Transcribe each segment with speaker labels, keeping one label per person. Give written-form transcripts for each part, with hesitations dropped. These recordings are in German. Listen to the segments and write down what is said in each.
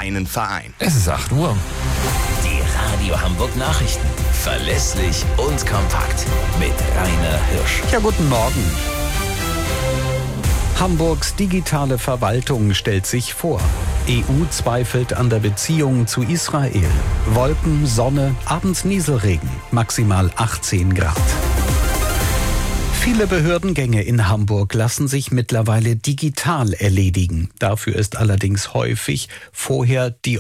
Speaker 1: einen Verein.
Speaker 2: Es ist 8 Uhr.
Speaker 3: Die Radio Hamburg Nachrichten. Verlässlich und kompakt. Mit Rainer Hirsch.
Speaker 4: Ja, guten Morgen. Hamburgs digitale Verwaltung stellt sich vor. EU zweifelt an der Beziehung zu Israel. Wolken, Sonne, abends Nieselregen, maximal 18 Grad. Viele Behördengänge in Hamburg lassen sich mittlerweile digital erledigen. Dafür ist allerdings häufig vorher die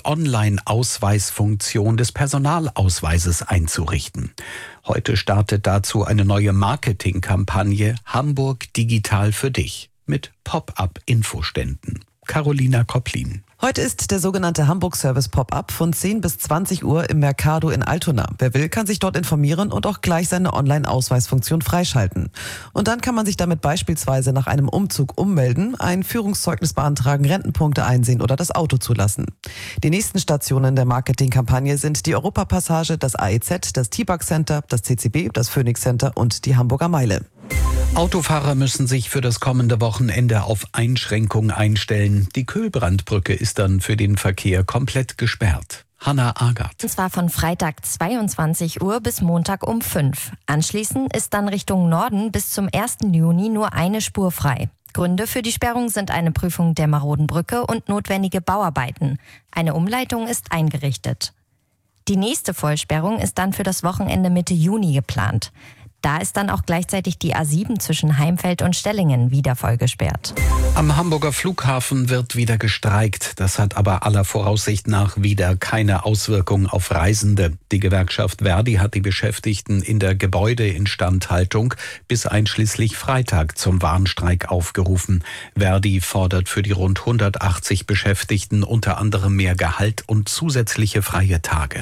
Speaker 4: Online-Ausweisfunktion des Personalausweises einzurichten. Heute startet dazu eine neue Marketingkampagne Hamburg digital für dich mit Pop-up-Infoständen. Carolina Kopplin.
Speaker 5: Heute ist der sogenannte Hamburg-Service Pop-up von 10 bis 20 Uhr im Mercado in Altona. Wer will, kann sich dort informieren und auch gleich seine Online-Ausweisfunktion freischalten. Und dann kann man sich damit beispielsweise nach einem Umzug ummelden, ein Führungszeugnis beantragen, Rentenpunkte einsehen oder das Auto zulassen. Die nächsten Stationen der Marketingkampagne sind die Europapassage, das AEZ, das T-Bug Center, das CCB, das Phoenix Center und die Hamburger Meile.
Speaker 4: Autofahrer müssen sich für das kommende Wochenende auf Einschränkungen einstellen. Die Kühlbrandbrücke ist dann für den Verkehr komplett gesperrt. Hanna Agard.
Speaker 6: Und zwar von Freitag 22 Uhr bis Montag um 5. Anschließend ist dann Richtung Norden bis zum 1. Juni nur eine Spur frei. Gründe für die Sperrung sind eine Prüfung der maroden Brücke und notwendige Bauarbeiten. Eine Umleitung ist eingerichtet. Die nächste Vollsperrung ist dann für das Wochenende Mitte Juni geplant. Da ist dann auch gleichzeitig die A7 zwischen Heimfeld und Stellingen wieder voll gesperrt.
Speaker 4: Am Hamburger Flughafen wird wieder gestreikt. Das hat aber aller Voraussicht nach wieder keine Auswirkungen auf Reisende. Die Gewerkschaft Verdi hat die Beschäftigten in der Gebäudeinstandhaltung bis einschließlich Freitag zum Warnstreik aufgerufen. Verdi fordert für die rund 180 Beschäftigten unter anderem mehr Gehalt und zusätzliche freie Tage.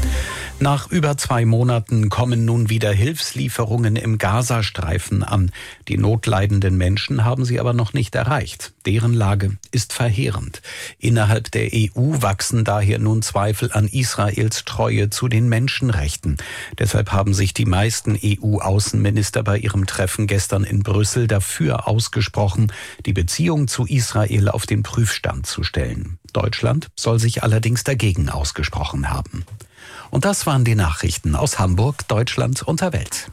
Speaker 4: Nach über 2 Monaten kommen nun wieder Hilfslieferungen im Gazastreifen an. Die notleidenden Menschen haben sie aber noch nicht erreicht. Deren Lage ist verheerend. Innerhalb der EU wachsen daher nun Zweifel an Israels Treue zu den Menschenrechten. Deshalb haben sich die meisten EU-Außenminister bei ihrem Treffen gestern in Brüssel dafür ausgesprochen, die Beziehung zu Israel auf den Prüfstand zu stellen. Deutschland soll sich allerdings dagegen ausgesprochen haben. Und das waren die Nachrichten aus Hamburg, Deutschland und der Welt.